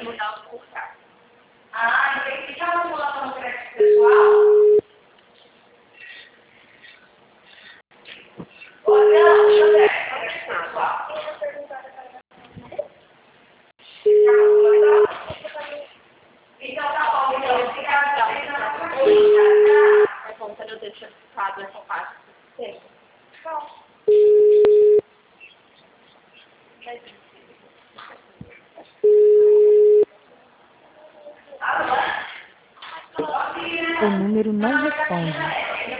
mudar o cursar. Ah, entendi. Já vamos lá para o crédito pessoal? Olha, José, crédito pessoal. Então tá bom, então obrigada. É bom quando eu deixo ficado essa parte. Sim. O número não responde.